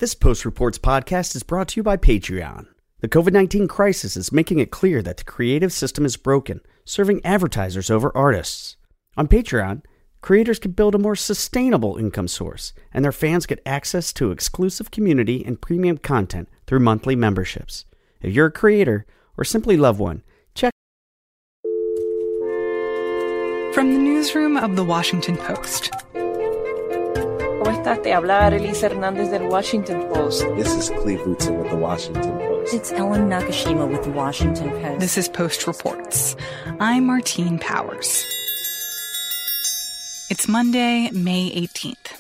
This Post Reports podcast is brought to you by Patreon. The COVID-19 crisis is making it clear that the creative system is broken, serving advertisers over artists. On Patreon, creators can build a more sustainable income source, and their fans get access to exclusive community and premium content through monthly memberships. If you're a creator or simply love one, check. From the newsroom of The Washington Post. ¿Cómo estás? Te habla Arelisa Hernández del Washington Post. This is Cleve Rutzer with The Washington Post. It's Ellen Nakashima with The Washington Post. This is Post Reports. I'm Martine Powers. It's Monday, May 18th.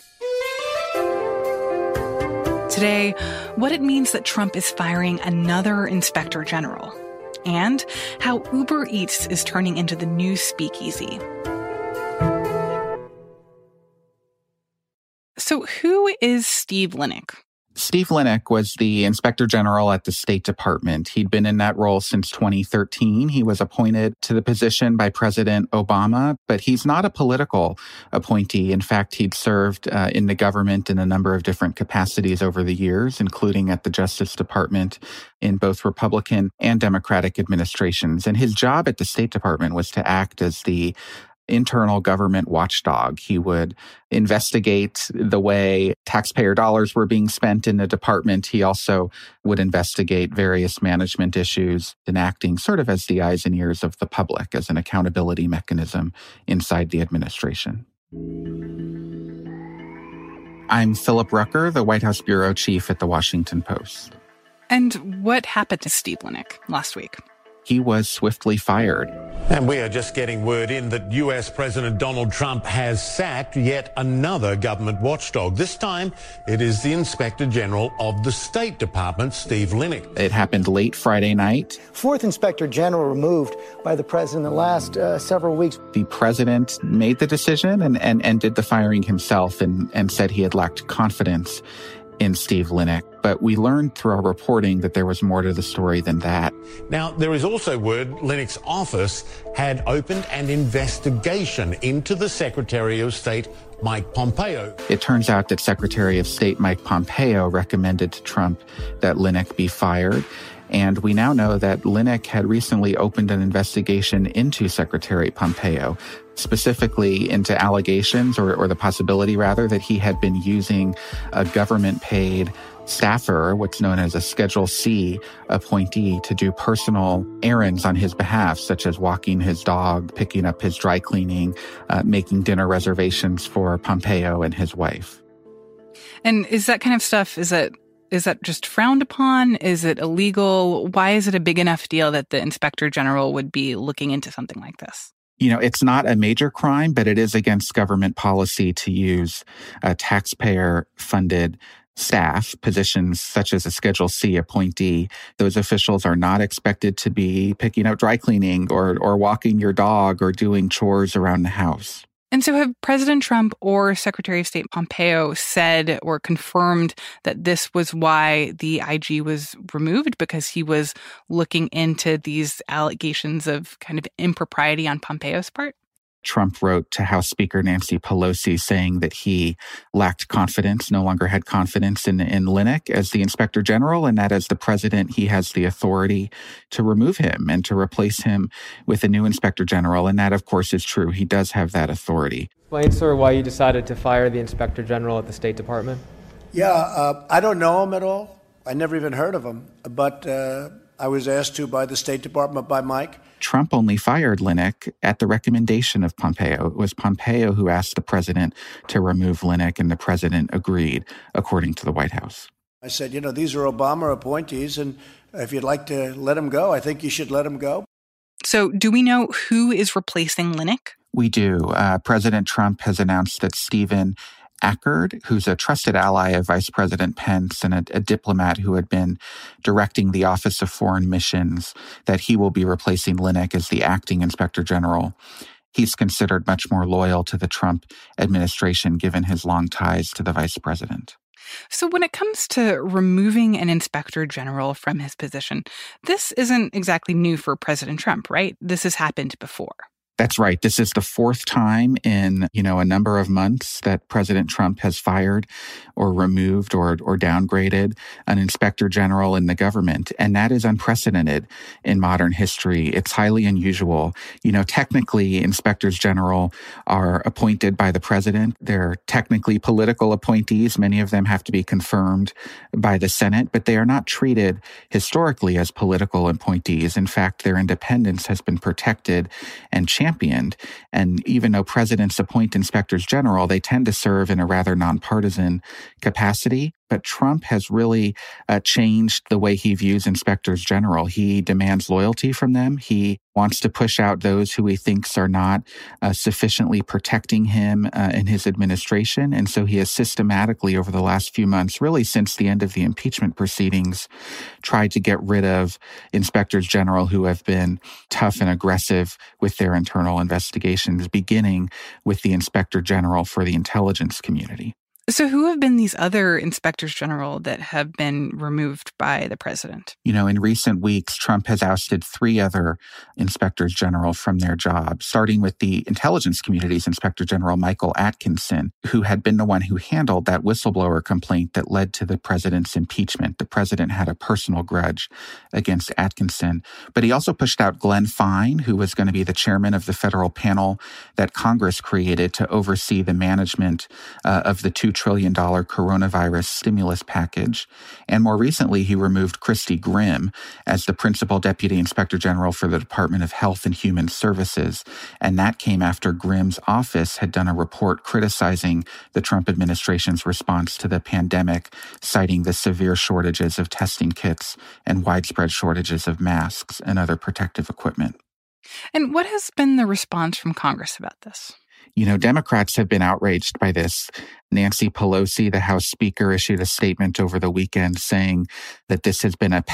Today, what it means that Trump is firing another inspector general, and how Uber Eats is turning into the new speakeasy. So who is Steve Linick? Steve Linick was the Inspector General at the State Department. He'd been in that role since 2013. He was appointed to the position by President Obama, but he's not a political appointee. In fact, he'd served in the government in a number of different capacities over the years, including at the Justice Department in both Republican and Democratic administrations. And his job at the State Department was to act as the internal government watchdog. He would investigate the way taxpayer dollars were being spent in the department. He also would investigate various management issues and acting sort of as the eyes and ears of the public as an accountability mechanism inside the administration. I'm Philip Rucker, the White House bureau chief at The Washington Post. And what happened to Steve Linick last week? He was swiftly fired. And we are just getting word in that U.S. President Donald Trump has sacked yet another government watchdog. This time, it is the Inspector General of the State Department, Steve Linick. It happened late Friday night. Fourth Inspector General removed by the president in the last several weeks. The president made the decision and did the firing himself and said he had lacked confidence in Steve Linick. But we learned through our reporting that there was more to the story than that. Now, there is also word Linick's office had opened an investigation into the Secretary of State, Mike Pompeo. It turns out that Secretary of State Mike Pompeo recommended to Trump that Linick be fired. And we now know that Linick had recently opened an investigation into Secretary Pompeo, specifically into allegations or the possibility, rather, that he had been using a government-paid staffer, what's known as a Schedule C appointee, to do personal errands on his behalf, such as walking his dog, picking up his dry cleaning, making dinner reservations for Pompeo and his wife. And is that kind of stuff, is that just frowned upon? Is it illegal? Why is it a big enough deal that the Inspector General would be looking into something like this? You know, it's not a major crime, but it is against government policy to use taxpayer-funded staff, positions such as a Schedule C appointee. Those officials are not expected to be picking up dry cleaning or walking your dog or doing chores around the house. And so have President Trump or Secretary of State Pompeo said or confirmed that this was why the IG was removed, because he was looking into these allegations of kind of impropriety on Pompeo's part? Trump wrote to House Speaker Nancy Pelosi saying that he lacked confidence, no longer had confidence in Linick as the Inspector General, and that as the president, he has the authority to remove him and to replace him with a new Inspector General. And that, of course, is true. He does have that authority. Explain, sir, why you decided to fire the Inspector General at the State Department? Yeah, I don't know him at all. I never even heard of him. But I was asked to by the State Department, by Mike. Trump only fired Linick at the recommendation of Pompeo. It was Pompeo who asked the president to remove Linick, and the president agreed, according to the White House. I said, these are Obama appointees, and if you'd like to let him go, I think you should let him go. So do we know who is replacing Linick? We do. President Trump has announced that Stephen Ackard, who's a trusted ally of Vice President Pence and a diplomat who had been directing the Office of Foreign Missions, that he will be replacing Linick as the acting Inspector General. He's considered much more loyal to the Trump administration, given his long ties to the vice president. So when it comes to removing an Inspector General from his position, this isn't exactly new for President Trump, right? This has happened before. That's right. This is the fourth time in, a number of months that President Trump has fired or removed or downgraded an inspector general in the government. And that is unprecedented in modern history. It's highly unusual. Technically, inspectors general are appointed by the president. They're technically political appointees. Many of them have to be confirmed by the Senate, but they are not treated historically as political appointees. In fact, their independence has been protected and championed. And even though presidents appoint inspectors general, they tend to serve in a rather nonpartisan capacity. But Trump has really changed the way he views inspectors general. He demands loyalty from them. He wants to push out those who he thinks are not sufficiently protecting him in his administration. And so he has systematically, over the last few months, really since the end of the impeachment proceedings, tried to get rid of inspectors general who have been tough and aggressive with their internal investigations, beginning with the inspector general for the intelligence community. So who have been these other inspectors general that have been removed by the president? In recent weeks, Trump has ousted 3 other inspectors general from their jobs, starting with the intelligence community's inspector general, Michael Atkinson, who had been the one who handled that whistleblower complaint that led to the president's impeachment. The president had a personal grudge against Atkinson. But he also pushed out Glenn Fine, who was going to be the chairman of the federal panel that Congress created to oversee the management of the $2 trillion coronavirus stimulus package. And more recently, he removed Christy Grimm as the principal deputy inspector general for the Department of Health and Human Services. And that came after Grimm's office had done a report criticizing the Trump administration's response to the pandemic, citing the severe shortages of testing kits and widespread shortages of masks and other protective equipment. And what has been the response from Congress about this? Democrats have been outraged by this. Nancy Pelosi, the House Speaker, issued a statement over the weekend saying that this has been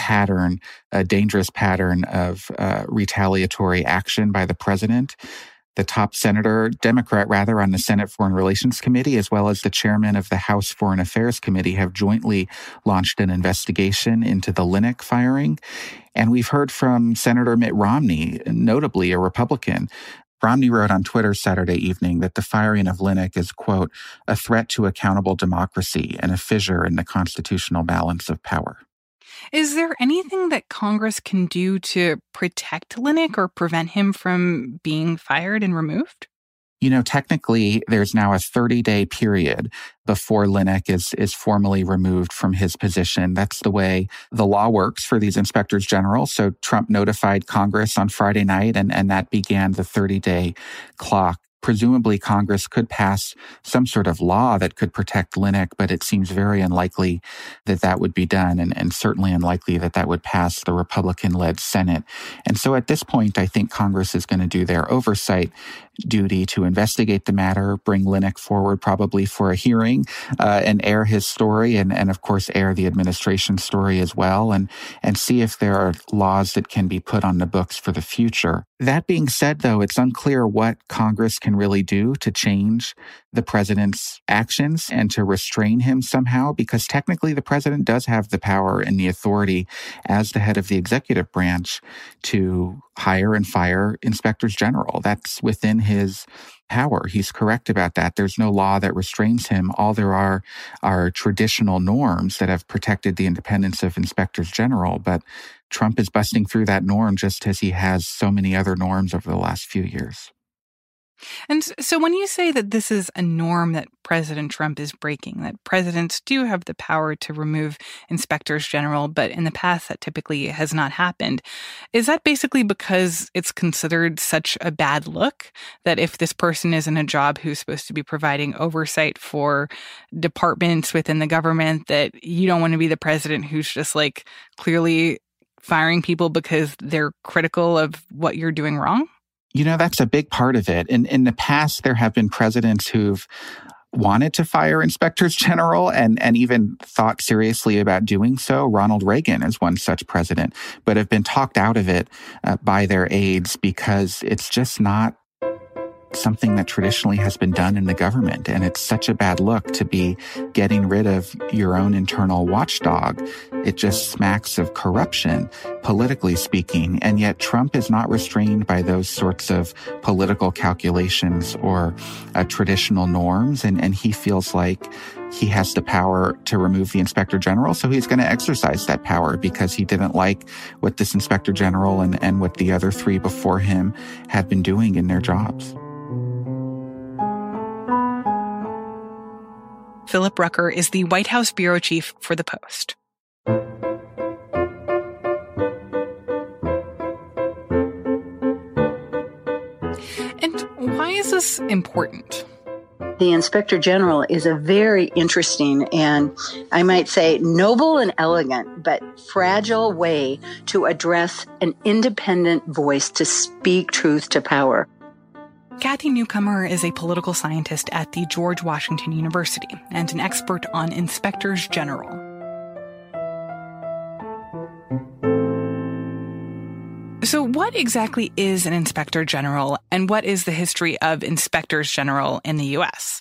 a dangerous pattern of retaliatory action by the president. The top Democrat on the Senate Foreign Relations Committee, as well as the chairman of the House Foreign Affairs Committee, have jointly launched an investigation into the Linick firing. And we've heard from Senator Mitt Romney, notably a Republican. Romney wrote on Twitter Saturday evening that the firing of Linick is, quote, a threat to accountable democracy and a fissure in the constitutional balance of power. Is there anything that Congress can do to protect Linick or prevent him from being fired and removed? Technically, there's now a 30-day period before Linick is formally removed from his position. That's the way the law works for these inspectors general. So Trump notified Congress on Friday night, and that began the 30-day clock. Presumably, Congress could pass some sort of law that could protect Linick, but it seems very unlikely that that would be done, and certainly unlikely that that would pass the Republican-led Senate. And so at this point, I think Congress is going to do their oversight duty to investigate the matter, bring Linick forward probably for a hearing, and air his story, and of course air the administration's story as well, and see if there are laws that can be put on the books for the future. That being said, though, it's unclear what Congress can really do to change the president's actions and to restrain him somehow, because technically the president does have the power and the authority as the head of the executive branch to hire and fire inspectors general. That's within his power. He's correct about that. There's no law that restrains him. All there are traditional norms that have protected the independence of inspectors general, but Trump is busting through that norm just as he has so many other norms over the last few years. And so when you say that this is a norm that President Trump is breaking, that presidents do have the power to remove inspectors general, but in the past that typically has not happened, is that basically because it's considered such a bad look that if this person is in a job who's supposed to be providing oversight for departments within the government, that you don't want to be the president who's just like clearly firing people because they're critical of what you're doing wrong? That's a big part of it. In the past, there have been presidents who've wanted to fire inspectors general and even thought seriously about doing so. Ronald Reagan is one such president, but have been talked out of it by their aides because it's just not something that traditionally has been done in the government. And it's such a bad look to be getting rid of your own internal watchdog. It just smacks of corruption, politically speaking. And yet Trump is not restrained by those sorts of political calculations or traditional norms. And he feels like he has the power to remove the Inspector General. So he's going to exercise that power because he didn't like what this Inspector General and what the other three before him had been doing in their jobs. Philip Rucker is the White House bureau chief for The Post. And why is this important? The Inspector General is a very interesting and, I might say, noble and elegant, but fragile way to address an independent voice to speak truth to power. Kathy Newcomer is a political scientist at the George Washington University and an expert on inspectors general. So what exactly is an inspector general, and what is the history of inspectors general in the U.S.?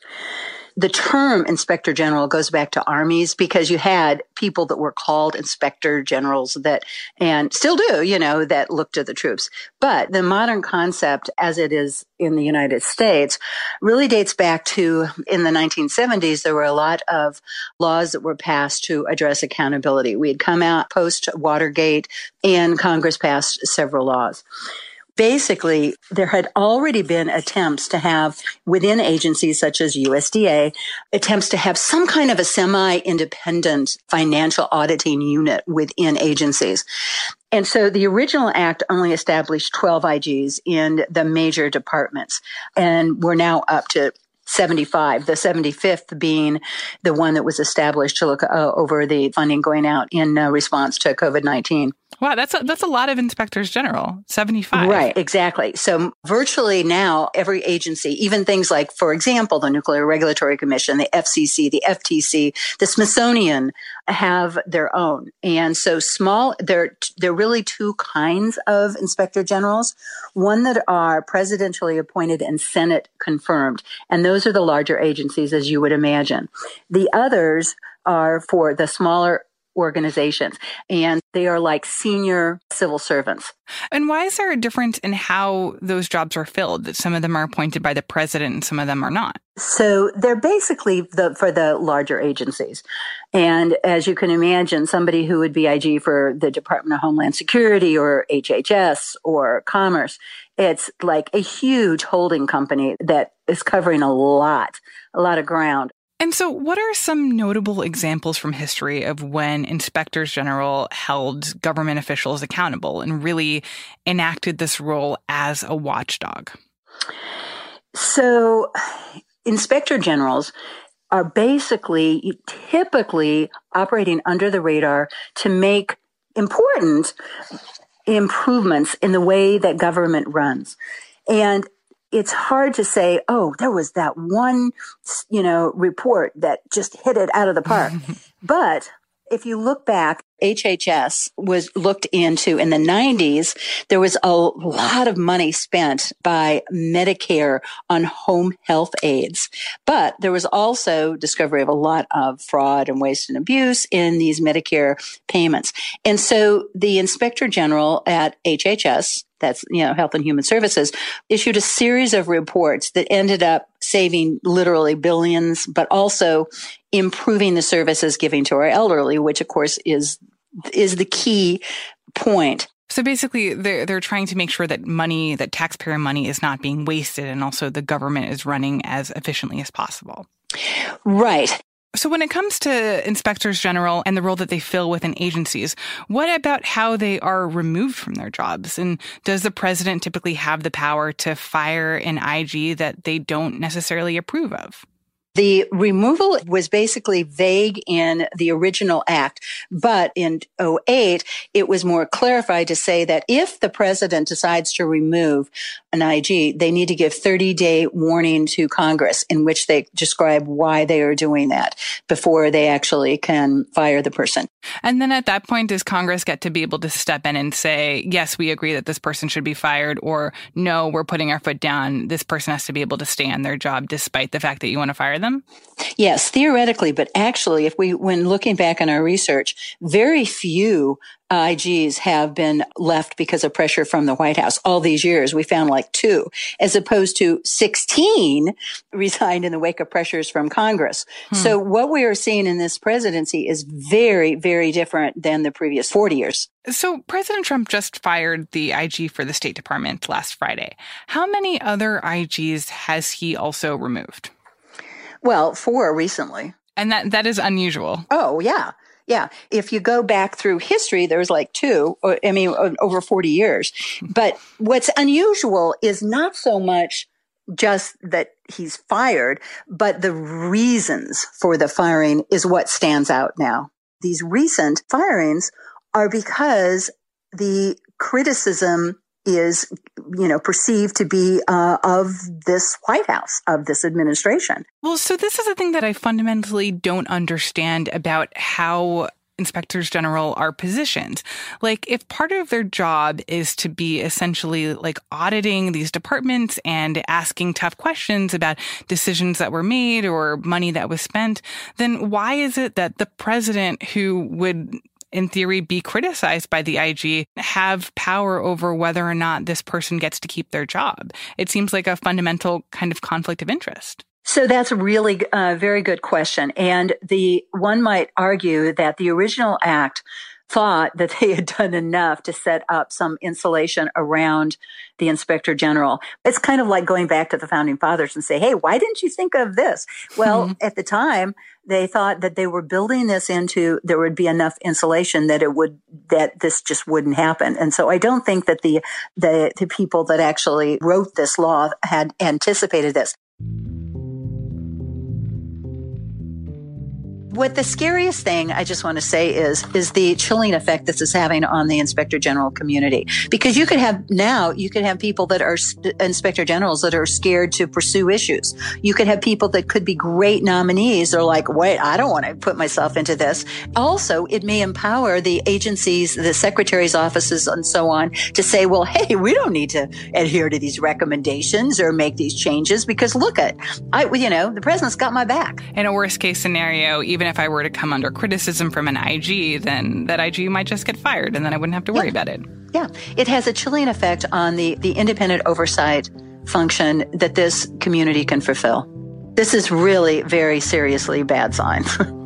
The term inspector general goes back to armies because you had people that were called inspector generals and still do, that looked at the troops. But the modern concept as it is in the United States really dates back to in the 1970s, there were a lot of laws that were passed to address accountability. We had come out post Watergate and Congress passed several laws. Basically, there had already been attempts to have, within agencies such as USDA, attempts to have some kind of a semi-independent financial auditing unit within agencies. And so the original act only established 12 IGs in the major departments, and we're now up to 75, the 75th being the one that was established to look over the funding going out in response to COVID-19. Wow, that's a lot of inspectors general, 75. Right, exactly. So virtually now every agency, even things like, for example, the Nuclear Regulatory Commission, the FCC, the FTC, the Smithsonian have their own. And so there are really two kinds of inspector generals, one that are presidentially appointed and Senate confirmed. And those are the larger agencies, as you would imagine. The others are for the smaller organizations, and they are like senior civil servants. And why is there a difference in how those jobs are filled, that some of them are appointed by the president and some of them are not? So they're basically for the larger agencies. And as you can imagine, somebody who would be IG for the Department of Homeland Security or HHS or Commerce, it's like a huge holding company that is covering a lot of ground. And so what are some notable examples from history of when inspectors general held government officials accountable and really enacted this role as a watchdog? So inspector generals are typically operating under the radar to make important improvements in the way that government runs. And it's hard to say, there was that one, report that just hit it out of the park. But if you look back, HHS was looked into in the 90s. There was a lot of money spent by Medicare on home health aides. But there was also discovery of a lot of fraud and waste and abuse in these Medicare payments. And so the Inspector General at HHS, that's, Health and Human Services, issued a series of reports that ended up saving literally billions, but also improving the services given to our elderly, which of course is the key point. So basically, they're trying to make sure that taxpayer money is not being wasted, and also the government is running as efficiently as possible. Right. So when it comes to inspectors general and the role that they fill within agencies, what about how they are removed from their jobs? And does the president typically have the power to fire an IG that they don't necessarily approve of? The removal was basically vague in the original act, but in 2008, it was more clarified to say that if the president decides to remove an IG, they need to give 30-day warning to Congress in which they describe why they are doing that before they actually can fire the person. And then at that point, does Congress get to be able to step in and say, yes, we agree that this person should be fired, or no, we're putting our foot down. This person has to be able to stay on their job despite the fact that you want to fire them? Yes, theoretically, but actually, when looking back on our research, very few IGs have been left because of pressure from the White House. All these years, we found like 2, as opposed to 16 resigned in the wake of pressures from Congress. So what we are seeing in this presidency is very, very different than the previous 40 years. So President Trump just fired the IG for the State Department last Friday. How many other IGs has he also removed? Well, 4 recently. And that is unusual. Oh, yeah. Yeah. If you go back through history, there's like 2, over 40 years. But what's unusual is not so much just that he's fired, but the reasons for the firing is what stands out now. These recent firings are because the criticism is, perceived to be of this White House, of this administration. Well, so this is the thing that I fundamentally don't understand about how inspectors general are positioned. Like, if part of their job is to be essentially like auditing these departments and asking tough questions about decisions that were made or money that was spent, then why is it that the president, who would in theory be criticized by the IG, have power over whether or not this person gets to keep their job? It seems like a fundamental kind of conflict of interest. So that's really a very good question. And one might argue that the original act thought that they had done enough to set up some insulation around the inspector general. It's kind of like going back to the founding fathers and say, hey, why didn't you think of this? Well, at the time, they thought that they were building this into, there would be enough insulation that this just wouldn't happen. And so I don't think that the people that actually wrote this law had anticipated this. What the scariest thing I just want to say is the chilling effect this is having on the inspector general community. Because you could have people that are inspector generals that are scared to pursue issues. You could have people that could be great nominees. They're like, wait, I don't want to put myself into this. Also, it may empower the agencies, the secretary's offices and so on to say, well, hey, we don't need to adhere to these recommendations or make these changes because look the president's got my back. In a worst case scenario, even if I were to come under criticism from an IG, then that IG might just get fired and then I wouldn't have to worry about it. Yeah. It has a chilling effect on the independent oversight function that this community can fulfill. This is really very seriously bad sign.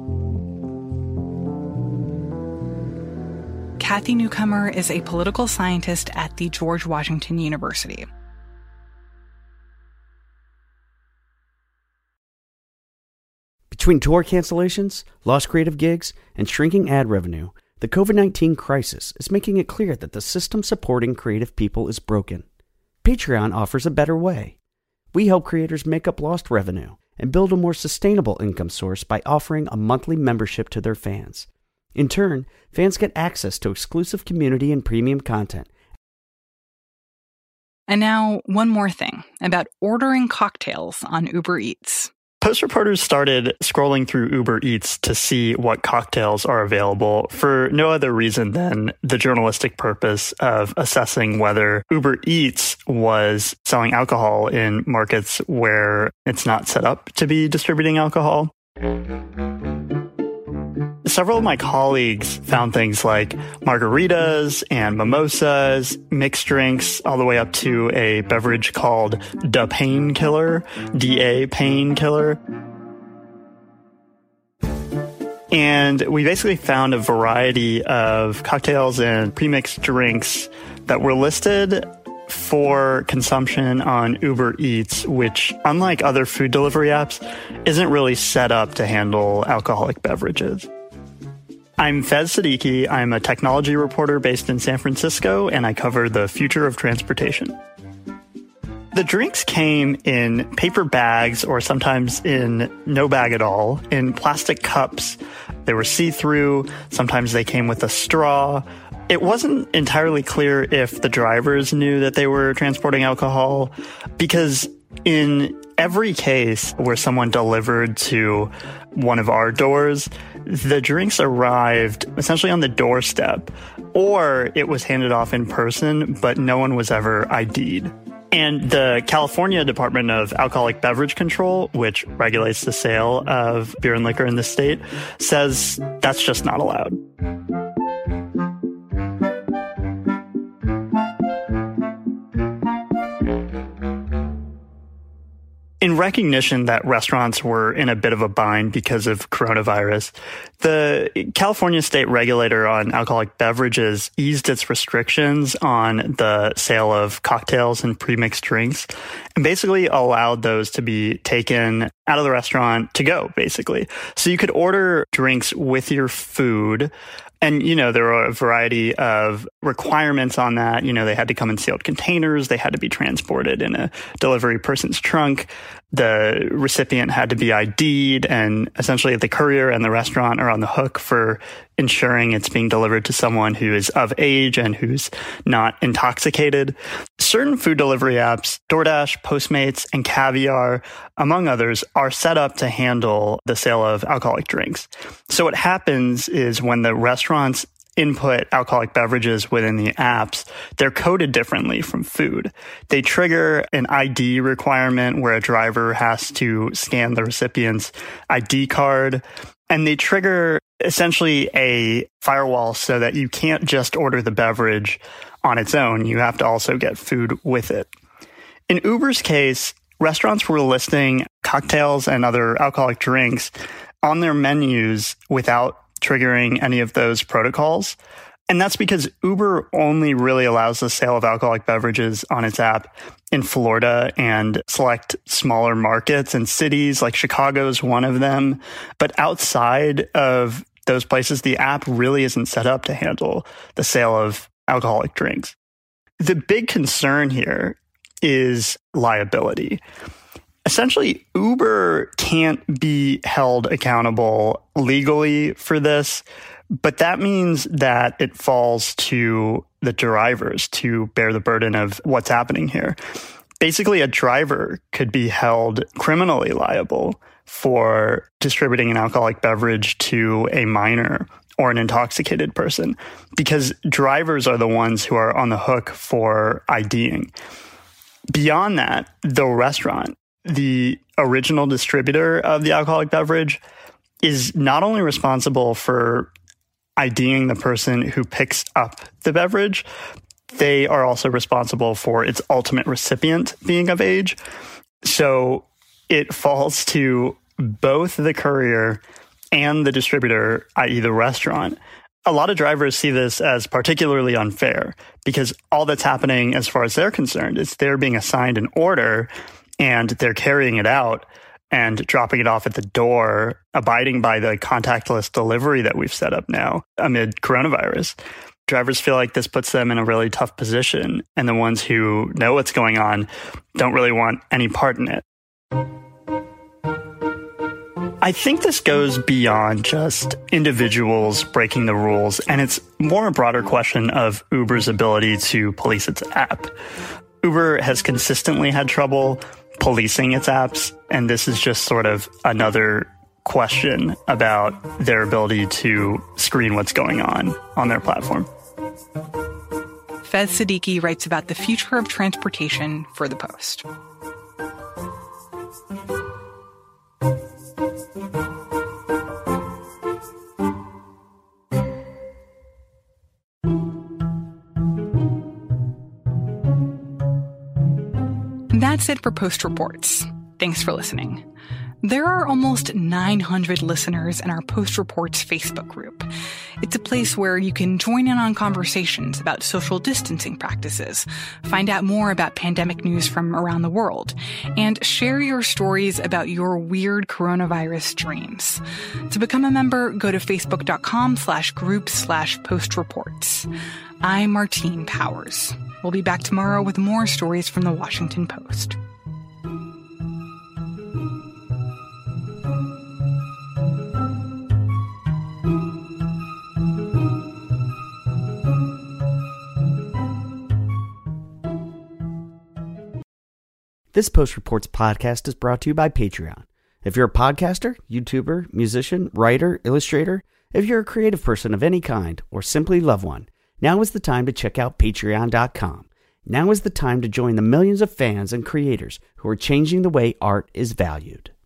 Cathy Newcomer is a political scientist at the George Washington University. Between tour cancellations, lost creative gigs, and shrinking ad revenue, the COVID-19 crisis is making it clear that the system supporting creative people is broken. Patreon offers a better way. We help creators make up lost revenue and build a more sustainable income source by offering a monthly membership to their fans. In turn, fans get access to exclusive community and premium content. And now, one more thing about ordering cocktails on Uber Eats. Post reporters started scrolling through Uber Eats to see what cocktails are available for no other reason than the journalistic purpose of assessing whether Uber Eats was selling alcohol in markets where it's not set up to be distributing alcohol. Several of my colleagues found things like margaritas and mimosas, mixed drinks, all the way up to a beverage called Da Painkiller, DA Painkiller. And we basically found a variety of cocktails and premixed drinks that were listed for consumption on Uber Eats, which, unlike other food delivery apps, isn't really set up to handle alcoholic beverages. I'm Fez Siddiqui. I'm a technology reporter based in San Francisco, and I cover the future of transportation. The drinks came in paper bags or sometimes in no bag at all, in plastic cups. They were see-through. Sometimes they came with a straw. It wasn't entirely clear if the drivers knew that they were transporting alcohol, because in every case where someone delivered to one of our doors, the drinks arrived essentially on the doorstep, or it was handed off in person, but no one was ever ID'd. And the California Department of Alcoholic Beverage Control, which regulates the sale of beer and liquor in the state, says that's just not allowed. In recognition that restaurants were in a bit of a bind because of coronavirus, the California state regulator on alcoholic beverages eased its restrictions on the sale of cocktails and premixed drinks and basically allowed those to be taken out of the restaurant to go, basically. So you could order drinks with your food. And, there were a variety of requirements on that. They had to come in sealed containers. They had to be transported in a delivery person's trunk. The recipient had to be ID'd, and essentially the courier and the restaurant are on the hook for ensuring it's being delivered to someone who is of age and who's not intoxicated. Certain food delivery apps, DoorDash, Postmates, and Caviar, among others, are set up to handle the sale of alcoholic drinks. So what happens is when the restaurants input alcoholic beverages within the apps, they're coded differently from food. They trigger an ID requirement where a driver has to scan the recipient's ID card, and they trigger essentially a firewall so that you can't just order the beverage on its own. You have to also get food with it. In Uber's case, restaurants were listing cocktails and other alcoholic drinks on their menus without triggering any of those protocols. And that's because Uber only really allows the sale of alcoholic beverages on its app in Florida and select smaller markets and cities, like Chicago is one of them. But outside of those places, the app really isn't set up to handle the sale of alcoholic drinks. The big concern here is liability. Essentially, Uber can't be held accountable legally for this, but that means that it falls to the drivers to bear the burden of what's happening here. Basically, a driver could be held criminally liable for distributing an alcoholic beverage to a minor or an intoxicated person, because drivers are the ones who are on the hook for IDing. Beyond that, the restaurant, the original distributor of the alcoholic beverage, is not only responsible for IDing the person who picks up the beverage, they are also responsible for its ultimate recipient being of age. So it falls to both the courier and the distributor, i.e. the restaurant. A lot of drivers see this as particularly unfair because all that's happening as far as they're concerned is they're being assigned an order and they're carrying it out and dropping it off at the door, abiding by the contactless delivery that we've set up now amid coronavirus. Drivers feel like this puts them in a really tough position, and the ones who know what's going on don't really want any part in it. I think this goes beyond just individuals breaking the rules, and it's more a broader question of Uber's ability to police its app. Uber has consistently had trouble policing its apps, and this is just sort of another question about their ability to screen what's going on their platform. Faiz Siddiqui writes about the future of transportation for The Post. That's it for Post Reports. Thanks for listening. There are almost 900 listeners in our Post Reports Facebook group. It's a place where you can join in on conversations about social distancing practices, find out more about pandemic news from around the world, and share your stories about your weird coronavirus dreams. To become a member, go to facebook.com/group/postreports. I'm Martine Powers. We'll be back tomorrow with more stories from the Washington Post. This Post Reports podcast is brought to you by Patreon. If you're a podcaster, YouTuber, musician, writer, illustrator, if you're a creative person of any kind, or simply love one, now is the time to check out Patreon.com. Now is the time to join the millions of fans and creators who are changing the way art is valued.